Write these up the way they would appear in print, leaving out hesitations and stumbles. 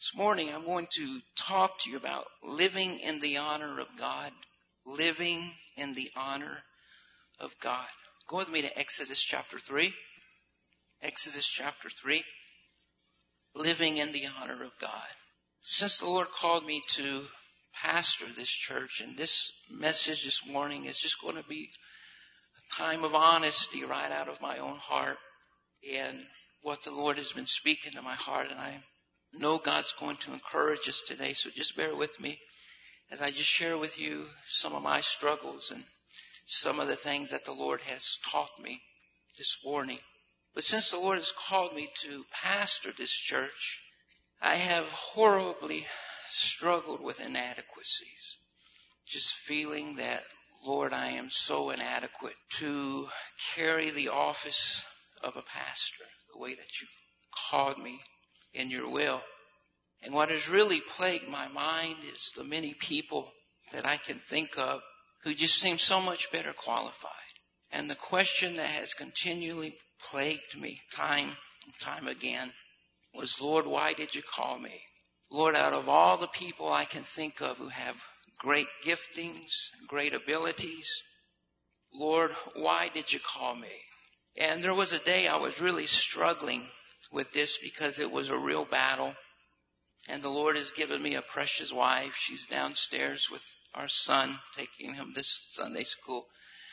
This morning I'm going to talk to you about living in the honor of God. Living in the honor of God. Go with me to Exodus chapter 3. Exodus chapter 3. Living in the honor of God. Since the Lord called me to pastor this church, and this message this morning is just going to be a time of honesty right out of my own heart and what the Lord has been speaking to my heart, and I know God's going to encourage us today, so just bear with me as I just share with you some of my struggles and some of the things that the Lord has taught me this morning. But since the Lord has called me to pastor this church, I have horribly struggled with inadequacies. Just feeling that, Lord, I am so inadequate to carry the office of a pastor the way that you called me in your will. And what has really plagued my mind is the many people that I can think of who just seem so much better qualified. And the question that has continually plagued me time and time again was, Lord, why did you call me? Lord, out of all the people I can think of who have great giftings, great abilities, Lord, why did you call me? And there was a day I was really struggling with this because it was a real battle. And the Lord has given me a precious wife. She's downstairs with our son, taking him this Sunday school.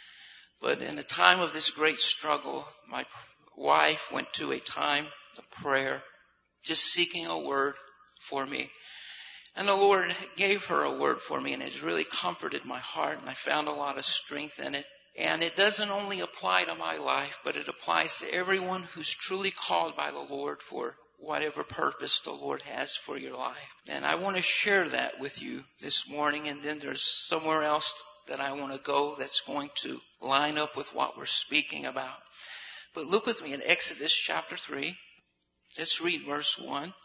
But in the time of this great struggle, my wife went to a time of prayer, just seeking a word for me. And the Lord gave her a word for me, and it's really comforted my heart, and I found a lot of strength in it. And it doesn't only apply to my life, but it applies to everyone who's truly called by the Lord for whatever purpose the Lord has for your life. And I want to share that with you this morning, and then there's somewhere else that I want to go that's going to line up with what we're speaking about. But look with me in Exodus chapter 3. Let's read verse 1. It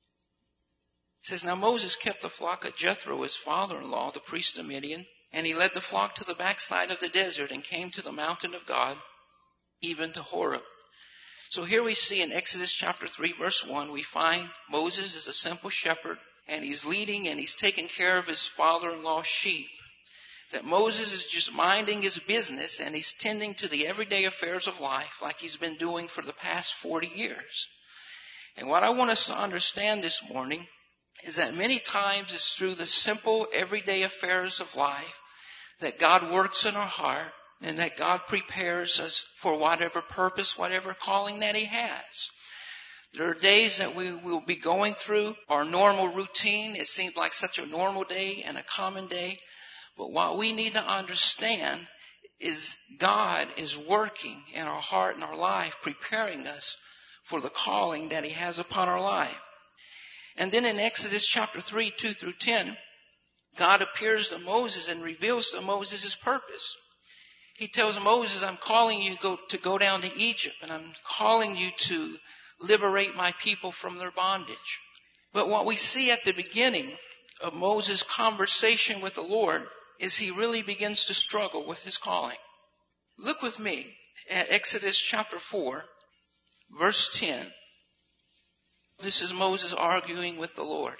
says, Now Moses kept the flock of Jethro, his father-in-law, the priest of Midian, and he led the flock to the backside of the desert and came to the mountain of God, even to Horeb. So here we see in Exodus chapter 3, verse 1, we find Moses is a simple shepherd, and he's leading and he's taking care of his father-in-law's sheep. That Moses is just minding his business and he's tending to the everyday affairs of life like he's been doing for the past 40 years. And what I want us to understand this morning is that many times it's through the simple everyday affairs of life that God works in our heart and that God prepares us for whatever purpose, whatever calling that He has. There are days that we will be going through our normal routine. It seems like such a normal day and a common day. But what we need to understand is God is working in our heart and our life, preparing us for the calling that He has upon our life. And then in Exodus chapter 3, 2 through 10, God appears to Moses and reveals to Moses His purpose. He tells Moses, I'm calling you to go down to Egypt, and I'm calling you to liberate my people from their bondage. But what we see at the beginning of Moses' conversation with the Lord is he really begins to struggle with his calling. Look with me at Exodus chapter 4, verse 10. This is Moses arguing with the Lord.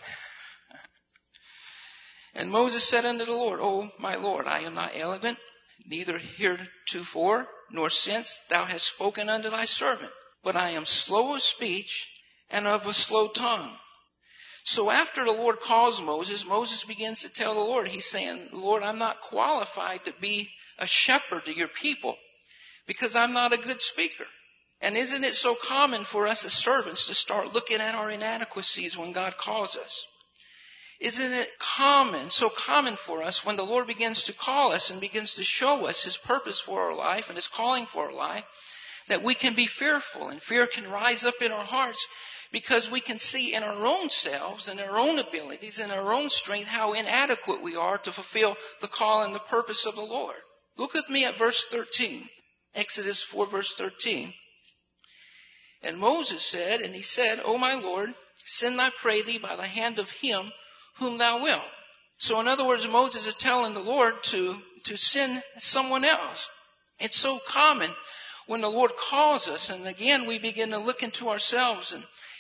And Moses said unto the Lord, O my Lord, I am not eloquent, neither heretofore nor since thou hast spoken unto thy servant, but I am slow of speech and of a slow tongue. So after the Lord calls Moses, Moses begins to tell the Lord, he's saying, Lord, I'm not qualified to be a shepherd to your people because I'm not a good speaker. And isn't it so common for us as servants to start looking at our inadequacies when God calls us? Isn't it so common for us when the Lord begins to call us and begins to show us His purpose for our life and His calling for our life, that we can be fearful, and fear can rise up in our hearts because we can see in our own selves and our own abilities and our own strength how inadequate we are to fulfill the call and the purpose of the Lord. Look with me at verse 13. Exodus 4 verse 13. And Moses said, and he said, O my Lord, send I pray thee by the hand of him whom thou wilt. So in other words, Moses is telling the Lord to send someone else. It's so common when the Lord calls us, and again we begin to look into ourselves, and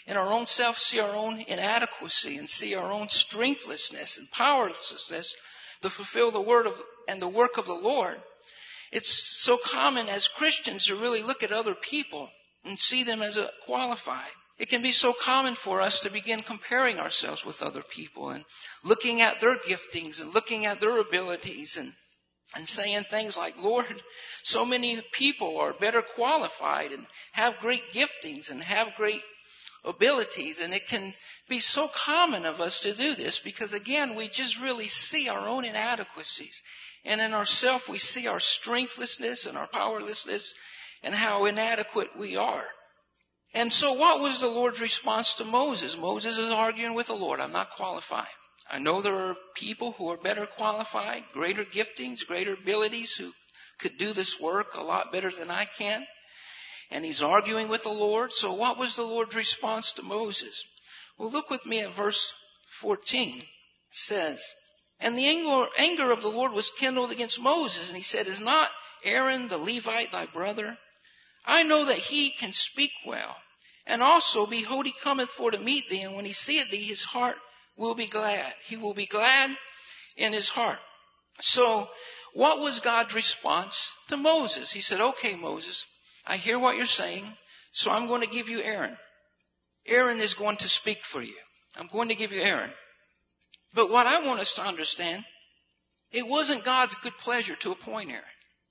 in our own self see our own inadequacy and see our own strengthlessness and powerlessness to fulfill the word of and the work of the Lord, it's so common as Christians to really look at other people and see them as qualified. It can be so common for us to begin comparing ourselves with other people and looking at their giftings and looking at their abilities and saying things like, Lord, so many people are better qualified and have great giftings and have great abilities. And it can be so common of us to do this because, again, we just really see our own inadequacies. And in ourselves, we see our strengthlessness and our powerlessness and how inadequate we are. And so what was the Lord's response to Moses? Moses is arguing with the Lord. I'm not qualified. I know there are people who are better qualified, greater giftings, greater abilities, who could do this work a lot better than I can. And he's arguing with the Lord. So what was the Lord's response to Moses? Well, look with me at verse 14. It says, and the anger of the Lord was kindled against Moses. And he said, is not Aaron the Levite thy brother? I know that he can speak well. And also, behold, he cometh for to meet thee. And when he seeth thee, his heart will be glad. He will be glad in his heart. So what was God's response to Moses? He said, okay, Moses, I hear what you're saying, so I'm going to give you Aaron. Aaron is going to speak for you. I'm going to give you Aaron. But what I want us to understand, it wasn't God's good pleasure to appoint Aaron.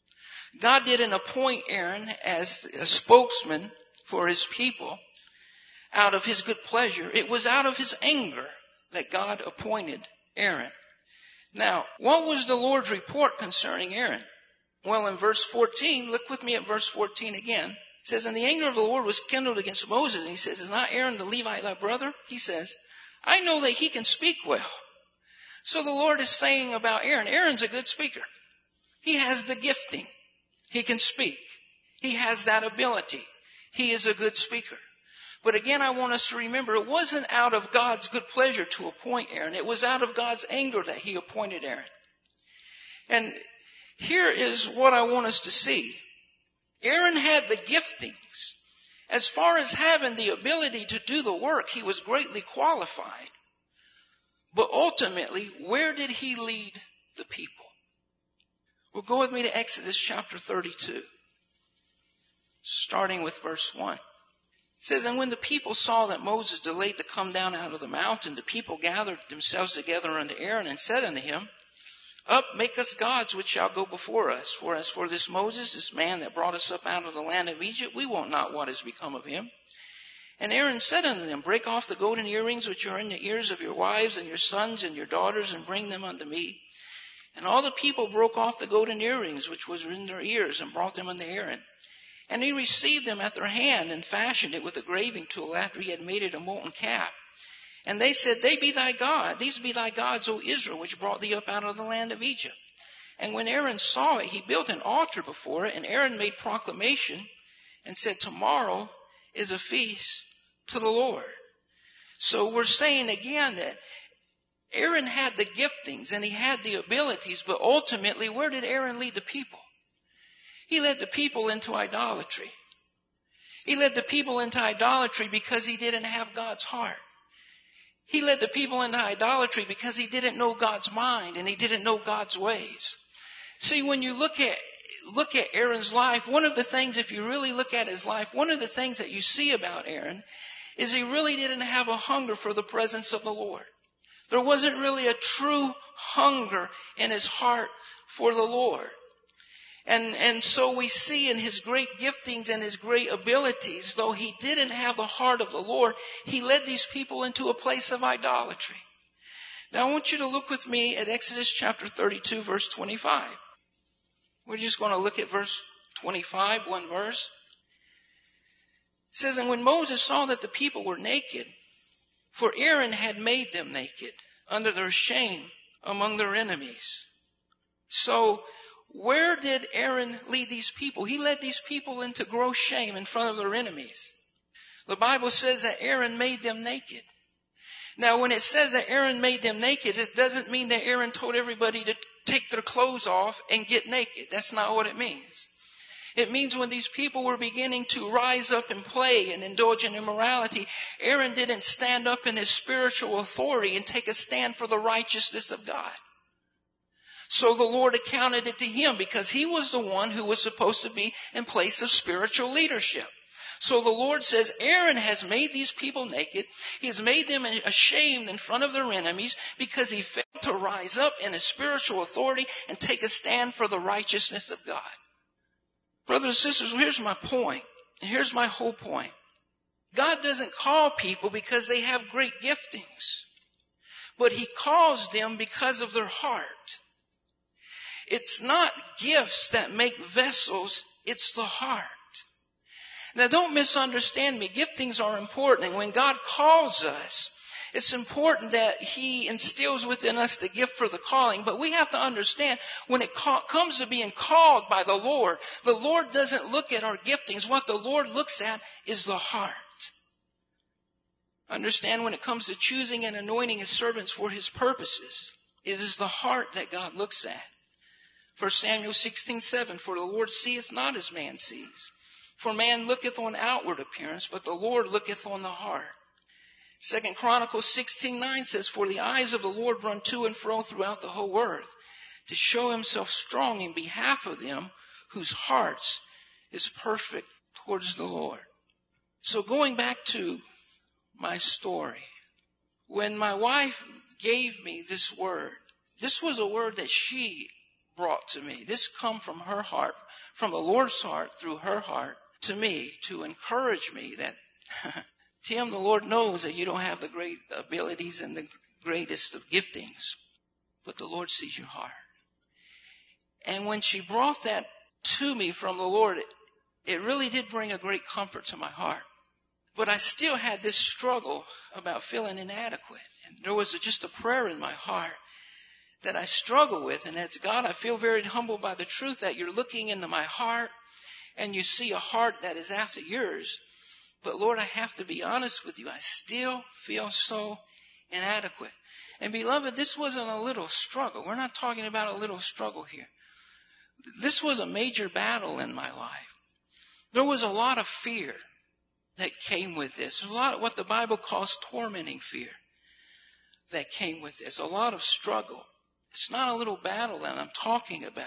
God didn't appoint Aaron as a spokesman for his people out of his good pleasure. It was out of his anger that God appointed Aaron. Now, what was the Lord's report concerning Aaron? Well, in verse 14, look with me at verse 14 again. It says, and the anger of the Lord was kindled against Moses. And he says, is not Aaron the Levite thy brother? He says, I know that he can speak well. So the Lord is saying about Aaron, Aaron's a good speaker. He has the gifting. He can speak. He has that ability. He is a good speaker. But again, I want us to remember, it wasn't out of God's good pleasure to appoint Aaron. It was out of God's anger that he appointed Aaron. And here is what I want us to see. Aaron had the giftings. As far as having the ability to do the work, he was greatly qualified. But ultimately, where did he lead the people? Well, go with me to Exodus chapter 32, starting with verse 1. It says, and when the people saw that Moses delayed to come down out of the mountain, the people gathered themselves together unto Aaron and said unto him, up, make us gods which shall go before us. For as for this Moses, this man that brought us up out of the land of Egypt, we wot not what has become of him. And Aaron said unto them, break off the golden earrings which are in the ears of your wives and your sons and your daughters, and bring them unto me. And all the people broke off the golden earrings which was in their ears, and brought them unto Aaron. And he received them at their hand, and fashioned it with a graving tool after he had made it a molten calf. And they said, they be thy God. These be thy gods, O Israel, which brought thee up out of the land of Egypt. And when Aaron saw it, he built an altar before it. And Aaron made proclamation and said, tomorrow is a feast to the Lord. So we're saying again that Aaron had the giftings and he had the abilities, but ultimately, where did Aaron lead the people? He led the people into idolatry. He led the people into idolatry because he didn't have God's heart. He led the people into idolatry because he didn't know God's mind and he didn't know God's ways. See, when you look at Aaron's life, one of the things, if you really look at his life, one of the things that you see about Aaron is he really didn't have a hunger for the presence of the Lord. There wasn't really a true hunger in his heart for the Lord. And so we see in his great giftings and his great abilities, though he didn't have the heart of the Lord, he led these people into a place of idolatry. Now I want you to look with me at Exodus chapter 32, verse 25. We're just going to look at verse 25, one verse. It says, and when Moses saw that the people were naked, for Aaron had made them naked under their shame among their enemies. So where did Aaron lead these people? He led these people into gross shame in front of their enemies. The Bible says that Aaron made them naked. Now, when it says that Aaron made them naked, it doesn't mean that Aaron told everybody to take their clothes off and get naked. That's not what it means. It means when these people were beginning to rise up and play and indulge in immorality, Aaron didn't stand up in his spiritual authority and take a stand for the righteousness of God. So the Lord accounted it to him because he was the one who was supposed to be in place of spiritual leadership. So the Lord says, Aaron has made these people naked. He has made them ashamed in front of their enemies because he failed to rise up in his spiritual authority and take a stand for the righteousness of God. Brothers and sisters, here's my point. Here's my whole point. God doesn't call people because they have great giftings, but he calls them because of their heart. It's not gifts that make vessels, it's the heart. Now don't misunderstand me. Giftings are important. And when God calls us, it's important that he instills within us the gift for the calling. But we have to understand when it comes to being called by the Lord doesn't look at our giftings. What the Lord looks at is the heart. Understand when it comes to choosing and anointing his servants for his purposes, it is the heart that God looks at. 1 Samuel 16:7, for the Lord seeth not as man sees. For man looketh on outward appearance, but the Lord looketh on the heart. 2 Chronicles 16:9 says, for the eyes of the Lord run to and fro throughout the whole earth, to show himself strong in behalf of them whose hearts is perfect towards the Lord. So going back to my story, when my wife gave me this word, this was a word that she brought to me. This come from her heart, from the Lord's heart, through her heart, to me, to encourage me that, Tim, the Lord knows that you don't have the great abilities and the greatest of giftings, but the Lord sees your heart. And when she brought that to me from the Lord, it really did bring a great comfort to my heart. But I still had this struggle about feeling inadequate. And there was just a prayer in my heart that I struggle with, and that's, God, I feel very humbled by the truth that you're looking into my heart and you see a heart that is after yours. But Lord, I have to be honest with you. I still feel so inadequate. And beloved, this wasn't a little struggle. We're not talking about a little struggle here. This was a major battle in my life. There was a lot of fear that came with this. There's a lot of what the Bible calls tormenting fear that came with this. A lot of struggle. It's not a little battle that I'm talking about.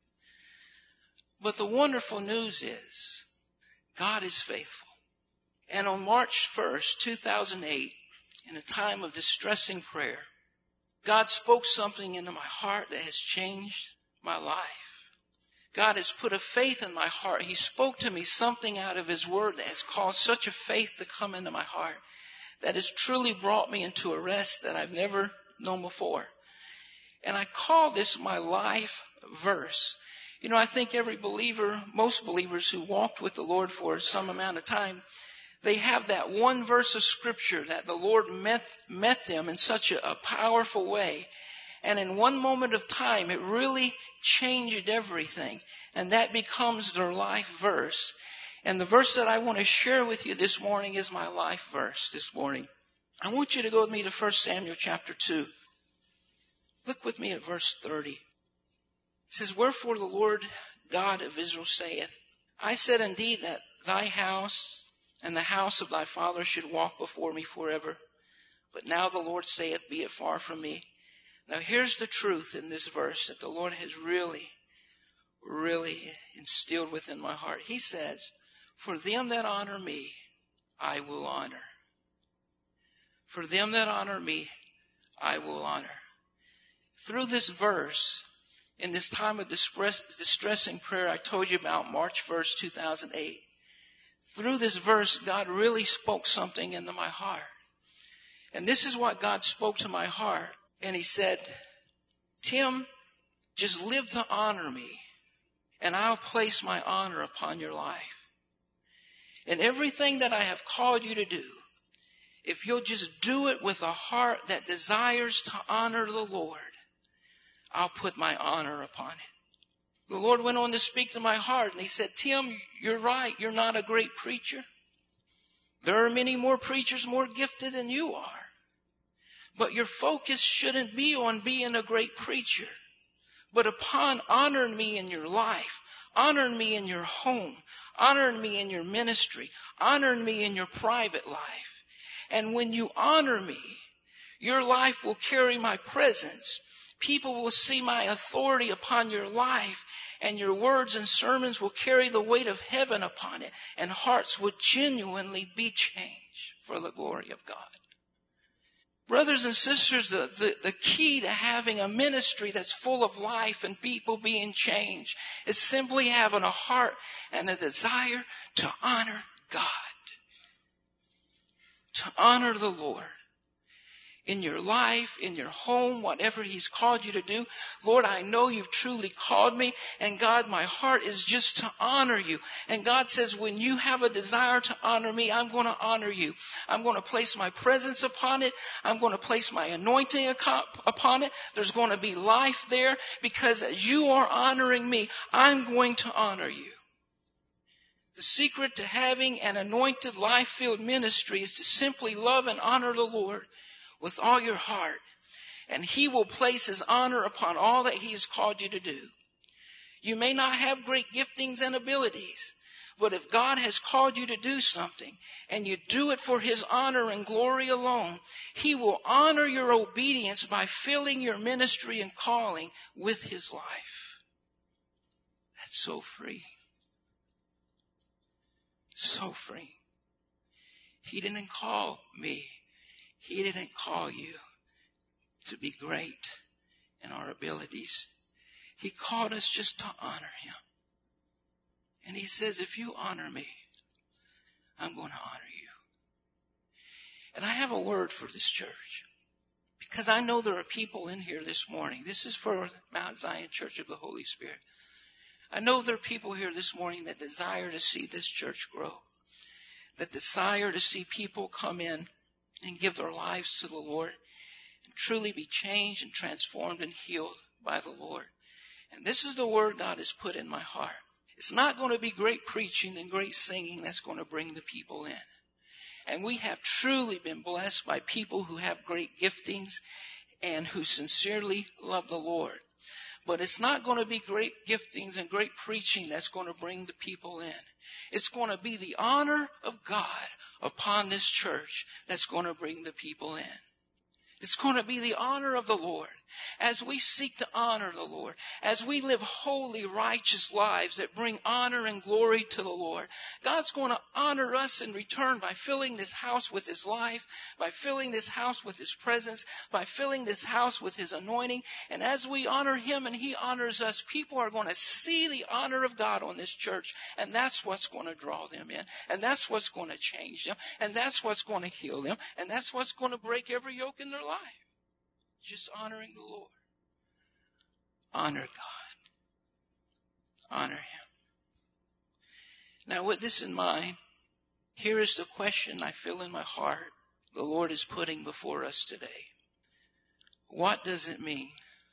But the wonderful news is God is faithful. And on March 1st, 2008, in a time of distressing prayer, God spoke something into my heart that has changed my life. God has put a faith in my heart. He spoke to me something out of his word that has caused such a faith to come into my heart that has truly brought me into a rest that I've never known before. And I call this my life verse. You know, I think every believer, most believers who walked with the Lord for some amount of time, they have that one verse of scripture that the Lord met them in such a powerful way. And in one moment of time, it really changed everything. And that becomes their life verse. And the verse that I want to share with you this morning is my life verse this morning. I want you to go with me to 1 Samuel chapter 2. Look with me at verse 30. It says, wherefore the Lord God of Israel saith, I said indeed that thy house and the house of thy father should walk before me forever. But now the Lord saith, be it far from me. Now here's the truth in this verse that the Lord has really instilled within my heart. He says, for them that honor me, I will honor. For them that honor me, I will honor. Through this verse, in this time of distressing prayer I told you about, March 1st, 2008, through this verse, God really spoke something into my heart. And this is what God spoke to my heart. And he said, Tim, just live to honor me, and I'll place my honor upon your life. And everything that I have called you to do, if you'll just do it with a heart that desires to honor the Lord, I'll put my honor upon it. The Lord went on to speak to my heart, and he said, Tim, you're right. You're not a great preacher. There are many more preachers more gifted than you are. But your focus shouldn't be on being a great preacher, but upon honoring me in your life, Honor me in your home. Honor me in your ministry. Honor me in your private life. And when you honor me, your life will carry my presence. People will see my authority upon your life, and your words and sermons will carry the weight of heaven upon it, and hearts will genuinely be changed for the glory of God. Brothers and sisters, the key to having a ministry that's full of life and people being changed is simply having a heart and a desire to honor God, to honor the Lord. In your life, in your home, whatever He's called you to do. Lord, I know You've truly called me. And God, my heart is just to honor You. And God says, when you have a desire to honor me, I'm going to honor you. I'm going to place my presence upon it. I'm going to place my anointing upon it. There's going to be life there, because as you are honoring me, I'm going to honor you. The secret to having an anointed, life-filled ministry is to simply love and honor the Lord with all your heart, and He will place His honor upon all that He has called you to do. You may not have great giftings and abilities, but if God has called you to do something and you do it for His honor and glory alone, He will honor your obedience by filling your ministry and calling with His life. That's so free. So free. He didn't call me. He didn't call you to be great in our abilities. He called us just to honor Him. And He says, if you honor me, I'm going to honor you. And I have a word for this church, because I know there are people in here this morning. This is for Mount Zion Church of the Holy Spirit. I know there are people here this morning that desire to see this church grow, that desire to see people come in and give their lives to the Lord and truly be changed and transformed and healed by the Lord. And this is the word God has put in my heart. It's not going to be great preaching and great singing that's going to bring the people in. And we have truly been blessed by people who have great giftings and who sincerely love the Lord. But it's not going to be great giftings and great preaching that's going to bring the people in. It's going to be the honor of God upon this church that's going to bring the people in. It's going to be the honor of the Lord as we seek to honor the Lord, as we live holy, righteous lives that bring honor and glory to the Lord. God's going to honor us in return by filling this house with His life, by filling this house with His presence, by filling this house with His anointing. And as we honor Him and He honors us, people are going to see the honor of God on this church. And that's what's going to draw them in. And that's what's going to change them. And that's what's going to heal them. And that's what's going to break every yoke in their life. Just honoring the Lord. Honor God. Honor Him. Now, with this in mind, here is the question I feel in my heart the Lord is putting before us today. What does it mean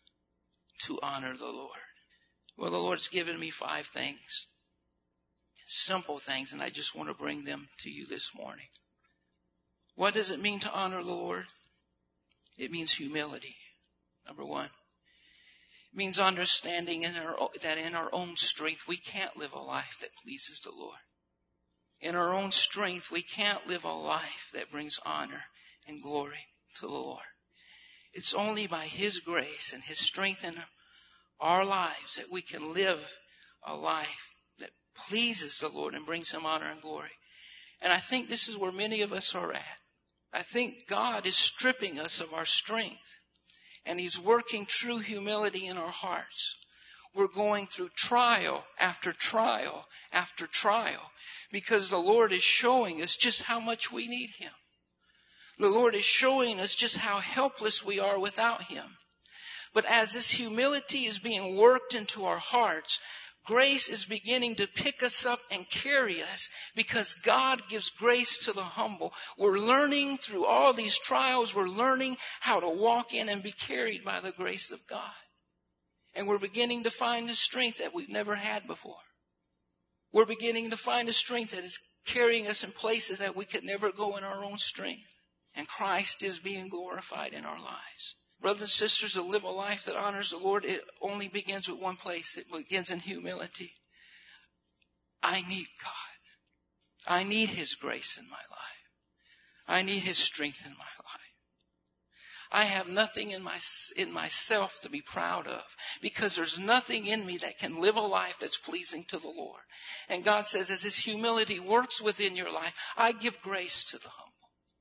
to honor the Lord? Well, the Lord's given me 5 things. Simple things, and I just want to bring them to you this morning. What does it mean to honor the Lord? It means humility, number 1. It means understanding that in our own strength, we can't live a life that pleases the Lord. In our own strength, we can't live a life that brings honor and glory to the Lord. It's only by His grace and His strength in our lives that we can live a life that pleases the Lord and brings Him honor and glory. And I think this is where many of us are at. I think God is stripping us of our strength, and He's working true humility in our hearts. We're going through trial after trial after trial because the Lord is showing us just how much we need Him. The Lord is showing us just how helpless we are without Him. But as this humility is being worked into our hearts, grace is beginning to pick us up and carry us because God gives grace to the humble. We're learning through all these trials, we're learning how to walk in and be carried by the grace of God. And we're beginning to find the strength that we've never had before. We're beginning to find a strength that is carrying us in places that we could never go in our own strength. And Christ is being glorified in our lives. Brothers and sisters, to live a life that honors the Lord, it only begins with one place. It begins in humility. I need God. I need His grace in my life. I need His strength in my life. I have nothing in myself to be proud of, because there's nothing in me that can live a life that's pleasing to the Lord. And God says, as His humility works within your life, I give grace to the humble.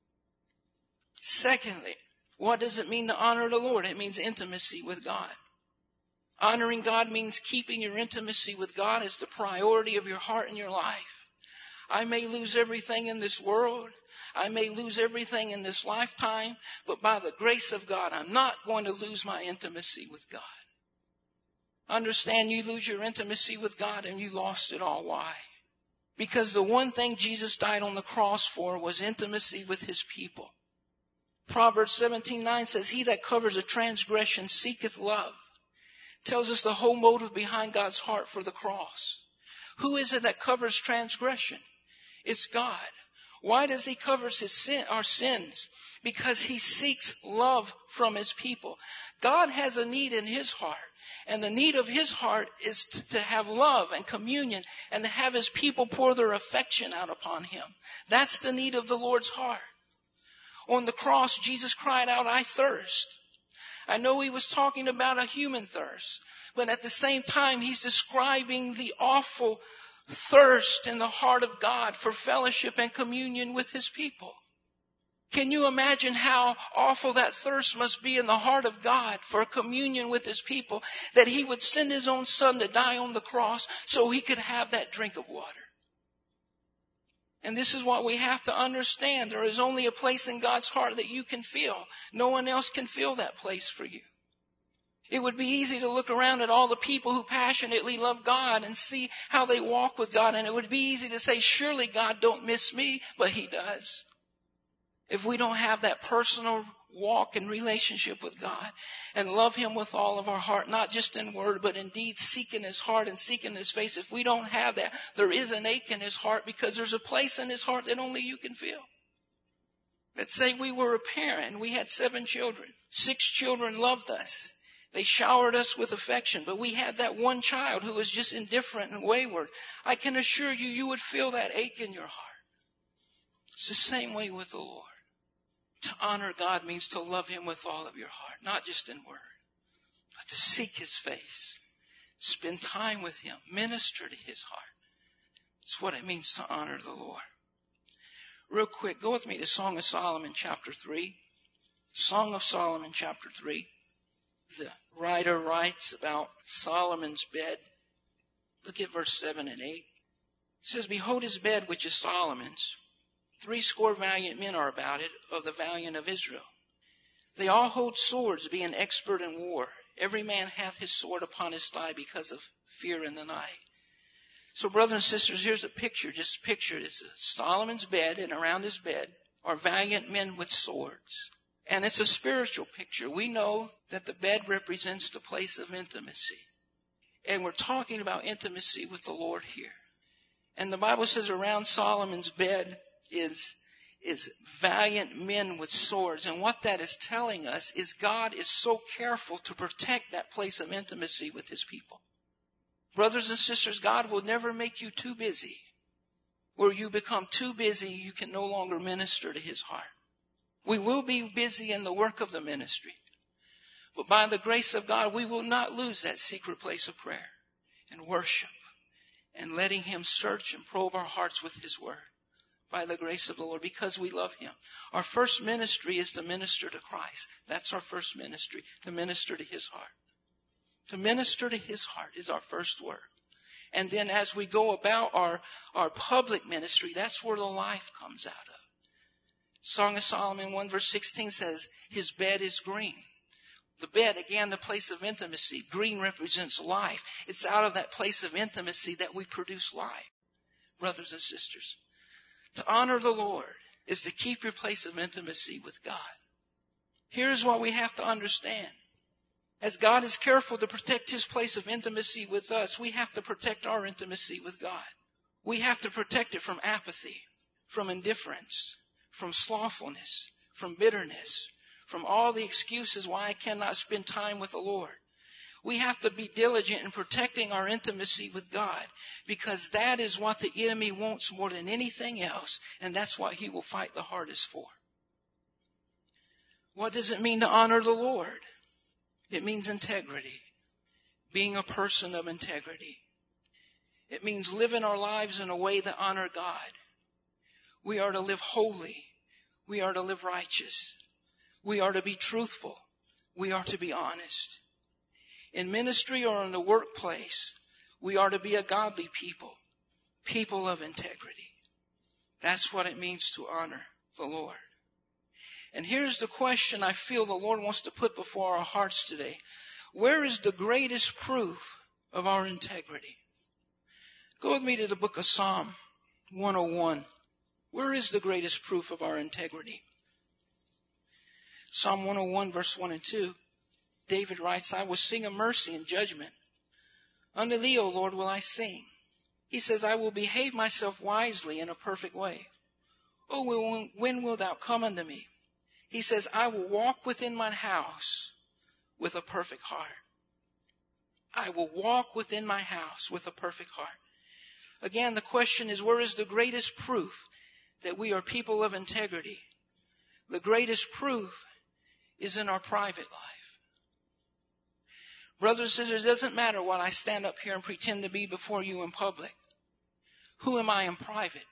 Secondly, what does it mean to honor the Lord? It means intimacy with God. Honoring God means keeping your intimacy with God as the priority of your heart and your life. I may lose everything in this world. I may lose everything in this lifetime, but by the grace of God, I'm not going to lose my intimacy with God. Understand, you lose your intimacy with God and you lost it all. Why? Because the one thing Jesus died on the cross for was intimacy with His people. Proverbs 17:9 says, he that covers a transgression seeketh love. Tells us the whole motive behind God's heart for the cross. Who is it that covers transgression? It's God. Why does He cover our sins? Because He seeks love from His people. God has a need in His heart. And the need of His heart is to have love and communion and to have His people pour their affection out upon Him. That's the need of the Lord's heart. On the cross, Jesus cried out, I thirst. I know He was talking about a human thirst, but at the same time, He's describing the awful thirst in the heart of God for fellowship and communion with His people. Can you imagine how awful that thirst must be in the heart of God for communion with His people, that He would send His own Son to die on the cross so He could have that drink of water? And this is what we have to understand. There is only a place in God's heart that you can feel. No one else can fill that place for you. It would be easy to look around at all the people who passionately love God and see how they walk with God. And it would be easy to say, surely God don't miss me, but He does. If we don't have that personal walk and relationship with God and love Him with all of our heart, not just in word, but in deed, seeking His heart and seeking His face. If we don't have that, there is an ache in His heart, because there's a place in His heart that only you can feel. Let's say we were a parent and we had 7 children. 6 children loved us. They showered us with affection, but we had that one child who was just indifferent and wayward. I can assure you, you would feel that ache in your heart. It's the same way with the Lord. To honor God means to love Him with all of your heart, not just in word, but to seek His face, spend time with Him, minister to His heart. It's what it means to honor the Lord. Real quick, go with me to Song of Solomon chapter 3. Song of Solomon chapter 3. The writer writes about Solomon's bed. Look at verse 7 and 8. It says, behold his bed, which is Solomon's. 80 valiant men are about it, of the valiant of Israel. They all hold swords, being expert in war. Every man hath his sword upon his thigh, because of fear in the night. So brothers and sisters, here's a picture. Just picture it. It's Solomon's bed, and around his bed are valiant men with swords. And it's a spiritual picture. We know that the bed represents the place of intimacy. And we're talking about intimacy with the Lord here. And the Bible says around Solomon's bed is valiant men with swords. And what that is telling us is God is so careful to protect that place of intimacy with His people. Brothers and sisters, God will never make you too busy, where you become too busy you can no longer minister to His heart. We will be busy in the work of the ministry, but by the grace of God, we will not lose that secret place of prayer and worship and letting Him search and probe our hearts with His word. By the grace of the Lord, because we love Him. Our first ministry is to minister to Christ. That's our first ministry, to minister to His heart. To minister to His heart is our first work. And then as we go about our public ministry, that's where the life comes out of. Song of Solomon 1 verse 16 says, his bed is green. The bed, again, the place of intimacy. Green represents life. It's out of that place of intimacy that we produce life. Brothers and sisters, to honor the Lord is to keep your place of intimacy with God. Here's what we have to understand. As God is careful to protect His place of intimacy with us, we have to protect our intimacy with God. We have to protect it from apathy, from indifference, from slothfulness, from bitterness, from all the excuses why I cannot spend time with the Lord. We have to be diligent in protecting our intimacy with God, because that is what the enemy wants more than anything else, and that's what he will fight the hardest for. What does it mean to honor the Lord? It means integrity, being a person of integrity. It means living our lives in a way that honor God. We are to live holy. We are to live righteous. We are to be truthful. We are to be honest. In ministry or in the workplace, we are to be a godly people, people of integrity. That's what it means to honor the Lord. And here's the question I feel the Lord wants to put before our hearts today. Where is the greatest proof of our integrity? Go with me to the book of Psalm 101. Where is the greatest proof of our integrity? Psalm 101, verse 1 and 2. David writes, I will sing of mercy and judgment. Unto thee, O Lord, will I sing. He says, I will behave myself wisely in a perfect way. Oh, when wilt thou come unto me? He says, I will walk within mine house with a perfect heart. I will walk within my house with a perfect heart. Again, the question is, where is the greatest proof that we are people of integrity? The greatest proof is in our private life. Brothers and sisters, it doesn't matter what I stand up here and pretend to be before you in public. Who am I in private?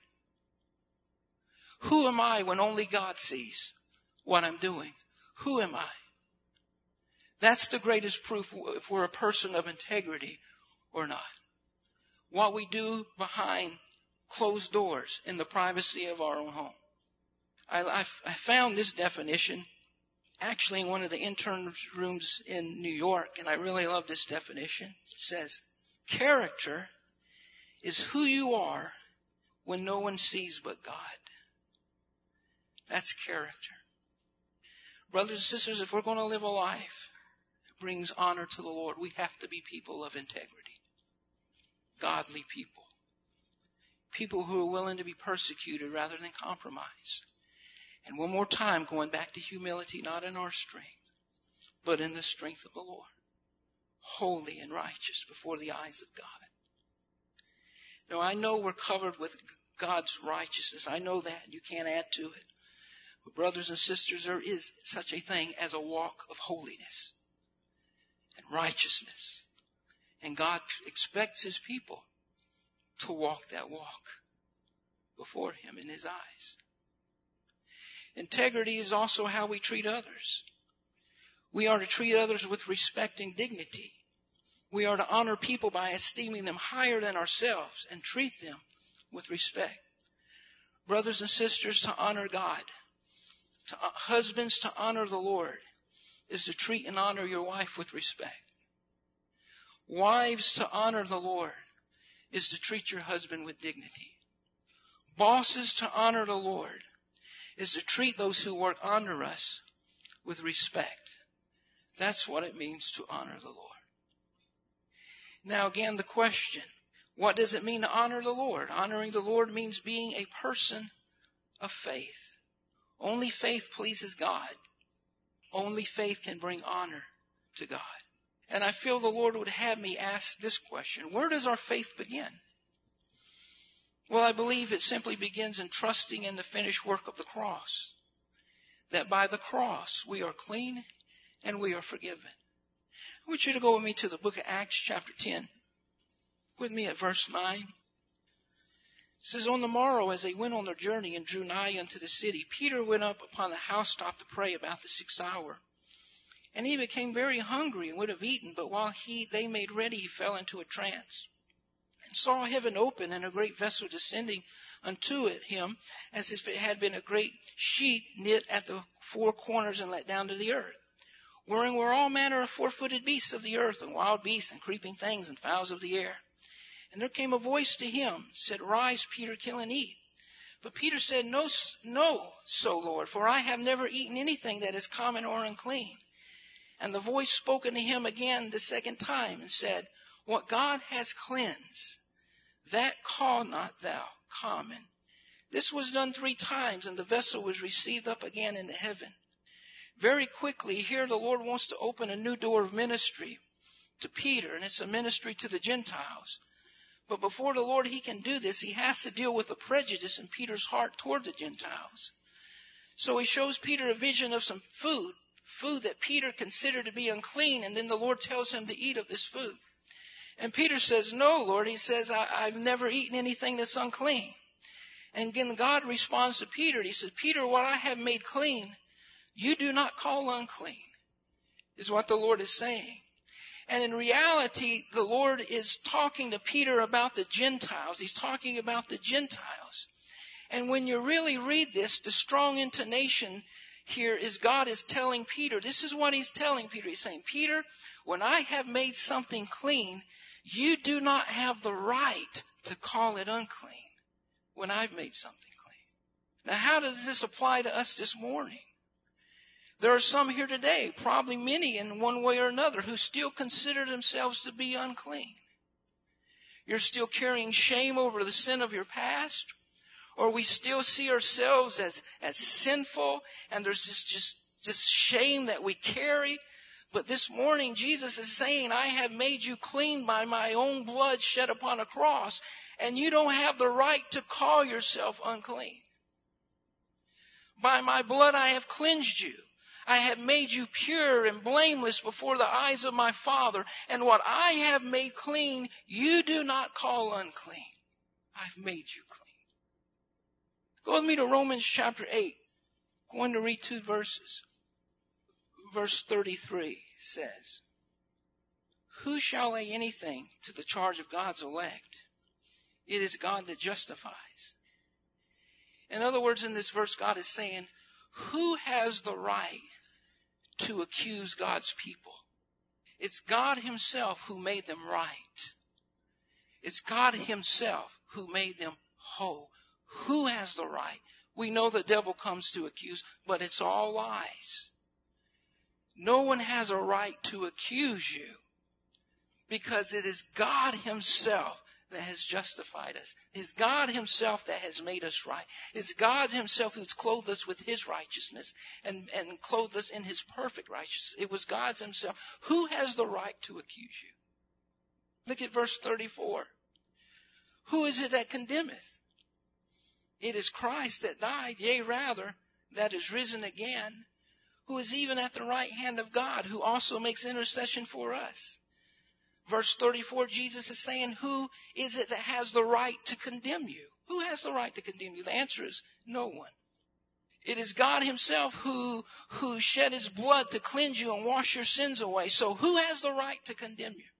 Who am I when only God sees what I'm doing? Who am I? That's the greatest proof if we're a person of integrity or not. What we do behind closed doors in the privacy of our own home. I found this definition actually in one of the intern rooms in New York, and I really love this definition. It says, character is who you are when no one sees but God. That's character. Brothers and sisters, if we're going to live a life that brings honor to the Lord, we have to be people of integrity. Godly people. People who are willing to be persecuted rather than compromise. And one more time, going back to humility, not in our strength, but in the strength of the Lord. Holy and righteous before the eyes of God. Now, I know we're covered with God's righteousness. I know that. You can't add to it. But brothers and sisters, there is such a thing as a walk of holiness and righteousness. And God expects His people to walk that walk before Him in His eyes. Integrity is also how we treat others. We are to treat others with respect and dignity. We are to honor people by esteeming them higher than ourselves and treat them with respect. Brothers and sisters, to honor God, husbands to honor the Lord, is to treat and honor your wife with respect. Wives to honor the Lord is to treat your husband with dignity. Bosses to honor the Lord is to treat those who work under us with respect. That's what it means to honor the Lord. Now again, the question, what does it mean to honor the Lord? Honoring the Lord means being a person of faith. Only faith pleases God. Only faith can bring honor to God. And I feel the Lord would have me ask this question. Where does our faith begin? Well, I believe it simply begins in trusting in the finished work of the cross. That by the cross we are clean and we are forgiven. I want you to go with me to the book of Acts chapter 10. With me at verse 9. It says, on the morrow as they went on their journey and drew nigh unto the city, Peter went up upon the housetop to pray about the 6th hour. And he became very hungry and would have eaten, but while they made ready, he fell into a trance. And saw heaven open and a great vessel descending unto him, as if it had been a great sheet knit at the 4 corners and let down to the earth. Wherein were all manner of 4-footed beasts of the earth, and wild beasts, and creeping things, and fowls of the air. And there came a voice to him, said, Rise, Peter, kill and eat. But Peter said, No, so Lord, for I have never eaten anything that is common or unclean. And the voice spoke unto him again the 2nd time, and said, What God has cleansed, that call not thou common. This was done 3 times, and the vessel was received up again into heaven. Very quickly, here the Lord wants to open a new door of ministry to Peter, and it's a ministry to the Gentiles. But before the Lord, he can do this, he has to deal with the prejudice in Peter's heart toward the Gentiles. So he shows Peter a vision of some food that Peter considered to be unclean, and then the Lord tells him to eat of this food. And Peter says, no, Lord. He says, I've never eaten anything that's unclean. And again, God responds to Peter. He says, Peter, what I have made clean, you do not call unclean, is what the Lord is saying. And in reality, the Lord is talking to Peter about the Gentiles. He's talking about the Gentiles. And when you really read this, the strong intonation here is God is telling Peter, this is what he's telling Peter. He's saying, Peter, when I have made something clean, you do not have the right to call it unclean when I've made something clean. Now, how does this apply to us this morning? There are some here today, probably many in one way or another, who still consider themselves to be unclean. You're still carrying shame over the sin of your past, or we still see ourselves as sinful, and there's this shame that we carry. But this morning, Jesus is saying, I have made you clean by my own blood shed upon a cross, and you don't have the right to call yourself unclean. By my blood I have cleansed you. I have made you pure and blameless before the eyes of my Father, and what I have made clean, you do not call unclean. I've made you clean. Go with me to Romans chapter 8. I'm going to read 2 verses. Verse 33 says, who shall lay anything to the charge of God's elect? It is God that justifies. In other words, in this verse, God is saying, who has the right to accuse God's people? It's God himself who made them right. It's God himself who made them whole. Who has the right? We know the devil comes to accuse, but it's all lies. No one has a right to accuse you because it is God himself that has justified us. It's God himself that has made us right. It's God himself who's clothed us with his righteousness and clothed us in his perfect righteousness. It was God himself. Who has the right to accuse you? Look at verse 34. Who is it that condemneth? It is Christ that died, yea, rather, that is risen again, who is even at the right hand of God, who also makes intercession for us. Verse 34, Jesus is saying, who is it that has the right to condemn you? Who has the right to condemn you? The answer is no one. It is God himself who shed his blood to cleanse you and wash your sins away. So who has the right to condemn you?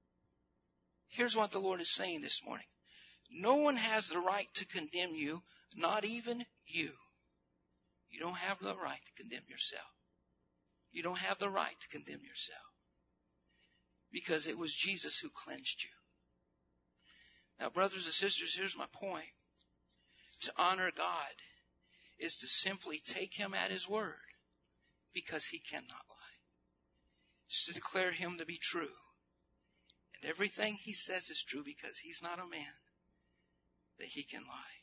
Here's what the Lord is saying this morning. No one has the right to condemn you, not even you. You don't have the right to condemn yourself. You don't have the right to condemn yourself. Because it was Jesus who cleansed you. Now, brothers and sisters, here's my point. To honor God is to simply take him at his word, because he cannot lie. It's to declare him to be true. And everything he says is true, because he's not a man that he can lie.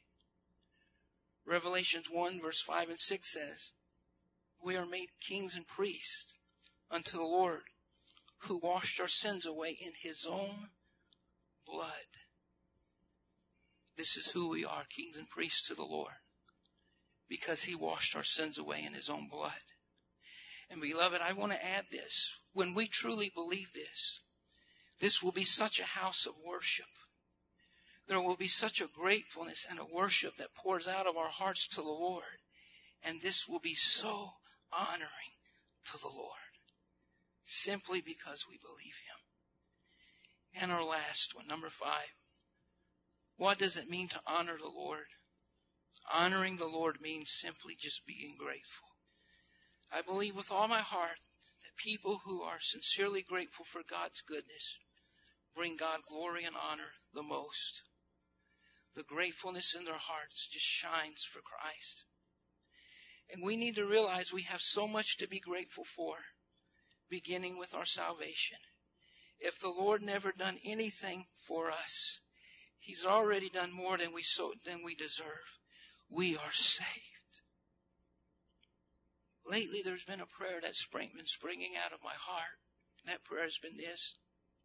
Revelations 1 verse 5 and 6 says, we are made kings and priests unto the Lord, who washed our sins away in his own blood. This is who we are, kings and priests to the Lord, because he washed our sins away in his own blood. And beloved, I want to add this. When we truly believe this will be such a house of worship. There will be such a gratefulness and a worship that pours out of our hearts to the Lord. And this will be so honoring to the Lord, simply because we believe him. And our last one, number 5. What does it mean to honor the Lord? Honoring the Lord means simply just being grateful. I believe with all my heart that people who are sincerely grateful for God's goodness bring God glory and honor the most. The gratefulness in their hearts just shines for Christ. And we need to realize we have so much to be grateful for, beginning with our salvation. If the Lord never done anything for us, he's already done more than we deserve. We are saved. Lately, there's been a prayer that's been springing out of my heart. That prayer has been this: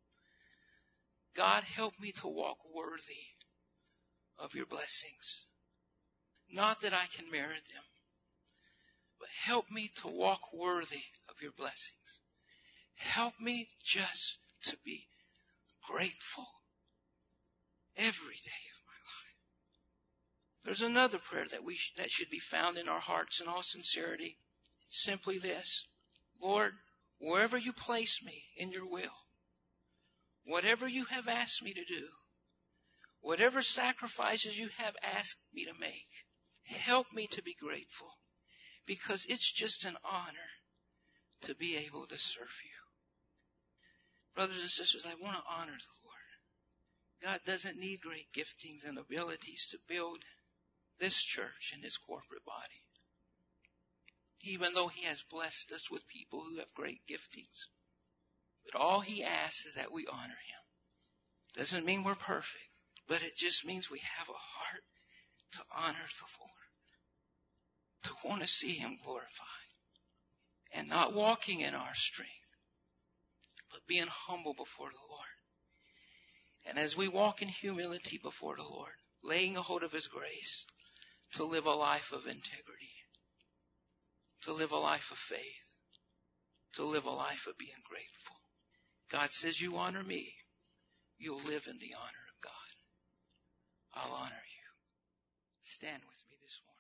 God, help me to walk worthy of your blessings. Not that I can merit them, but help me to walk worthy of your blessings. Help me just to be grateful every day of my life. There's another prayer that should be found in our hearts in all sincerity. It's simply this: Lord, wherever you place me in your will, whatever you have asked me to do, whatever sacrifices you have asked me to make, help me to be grateful, because it's just an honor to be able to serve you. Brothers and sisters, I want to honor the Lord. God doesn't need great giftings and abilities to build this church and His corporate body, even though He has blessed us with people who have great giftings. But all He asks is that we honor Him. Doesn't mean we're perfect, but it just means we have a heart to honor the Lord, to want to see Him glorified, and not walking in our strength, but being humble before the Lord. And as we walk in humility before the Lord, laying a hold of His grace, to live a life of integrity, to live a life of faith, to live a life of being grateful. God says, you honor me, you'll live in the honor of God. I'll honor you. Stand with me this morning.